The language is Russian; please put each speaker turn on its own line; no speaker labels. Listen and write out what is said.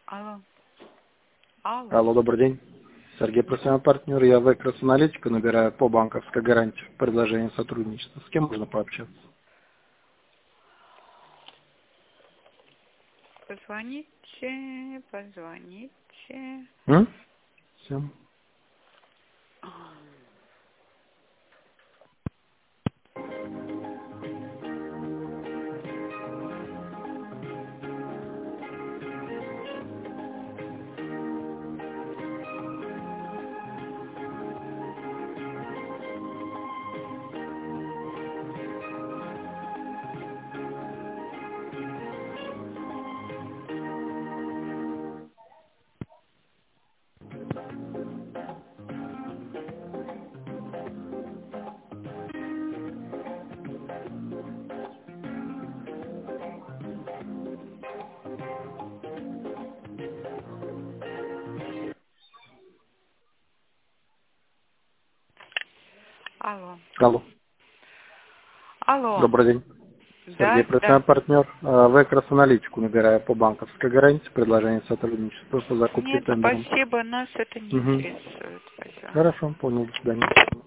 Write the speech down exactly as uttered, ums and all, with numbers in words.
Алло. Алло.
Алло, добрый день. Сергей, профессиональный партнер. Я в Экрос Аналитику набираю по банковской гарантии. Предложение сотрудничества. С кем можно пообщаться?
Позвоните, позвоните.
М? Всем.
Алло.
Алло.
Алло.
Добрый день.
Да,
Сергей,
да.
профессиональный партнер. А, В Экрос Аналитику набираю по банковской гарантии. Предложение сотрудничества по закупке
Нет,
тендером.
спасибо, нас это не
Угу.
интересует. Спасибо.
Хорошо, понял. До свидания.